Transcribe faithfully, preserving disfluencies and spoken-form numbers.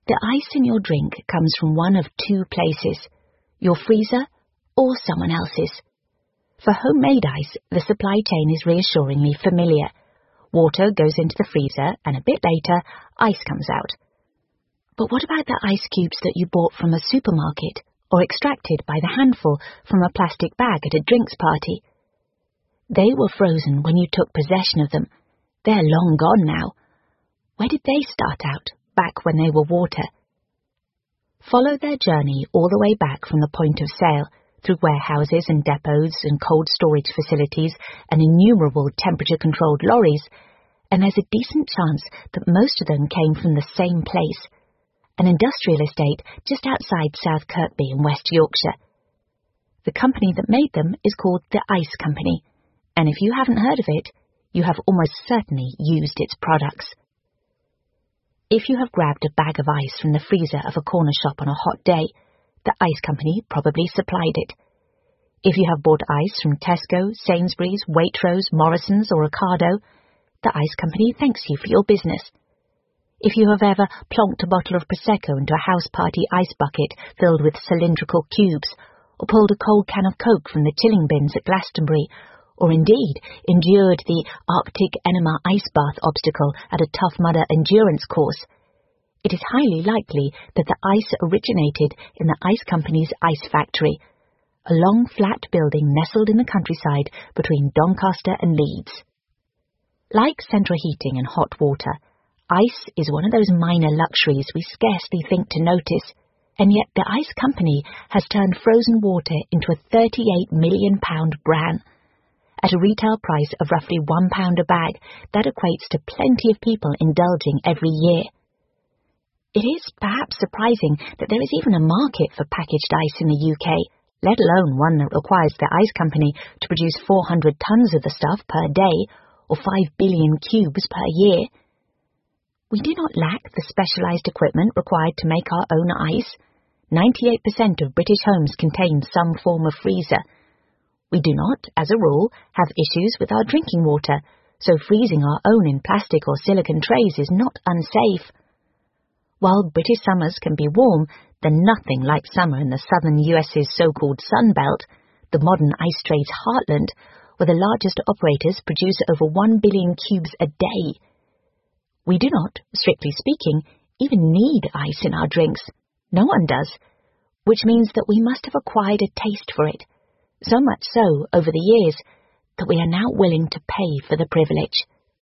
The ice in your drink comes from one of two places, your freezer or someone else's. For homemade ice, the supply chain is reassuringly familiar. Water goes into the freezer and a bit later, ice comes out. But what about the ice cubes that you bought from a supermarket or extracted by the handful from a plastic bag at a drinks party? They were frozen when you took possession of them. They're long gone now. Where did they start out, back when they were water? Follow their journey all the way back from the point of sale, through warehouses and depots and cold storage facilities and innumerable temperature-controlled lorries, and there's a decent chance that most of them came from the same place, an industrial estate just outside South Kirkby in West Yorkshire. The company that made them is called the Ice Company, and if you haven't heard of it, you have almost certainly used its products. If you have grabbed a bag of ice from the freezer of a corner shop on a hot day, the Ice Company probably supplied it. If you have bought ice from Tesco, Sainsbury's, Waitrose, Morrison's or Ocado, the Ice Company thanks you for your business. If you have ever plonked a bottle of Prosecco into a house party ice bucket filled with cylindrical cubes, or pulled a cold can of Coke from the chilling bins at Glastonbury, or indeed endured the Arctic Enema ice bath obstacle at a Tough Mudder endurance course, it is highly likely that the ice originated in the Ice Company's ice factory, a long flat building nestled in the countryside between Doncaster and Leeds. Like central heating and hot water, ice is one of those minor luxuries we scarcely think to notice, and yet the Ice Company has turned frozen water into a thirty-eight million pound brand. At a retail price of roughly one pound a bag, that equates to plenty of people indulging every year. It is perhaps surprising that there is even a market for packaged ice in the U K, let alone one that requires the Ice Company to produce four hundred tons of the stuff per day, or five billion cubes per year. We do not lack the specialised equipment required to make our own ice. ninety-eight percent of British homes contain some form of freezer. We do not, as a rule, have issues with our drinking water, so freezing our own in plastic or silicon trays is not unsafe. While British summers can be warm, they're nothing like summer in the southern U S's so-called Sun Belt, the modern ice trade's heartland, where the largest operators produce over one billion cubes a day. We do not, strictly speaking, even need ice in our drinks. No one does, which means that we must have acquired a taste for it, so much so over the years that we are now willing to pay for the privilege.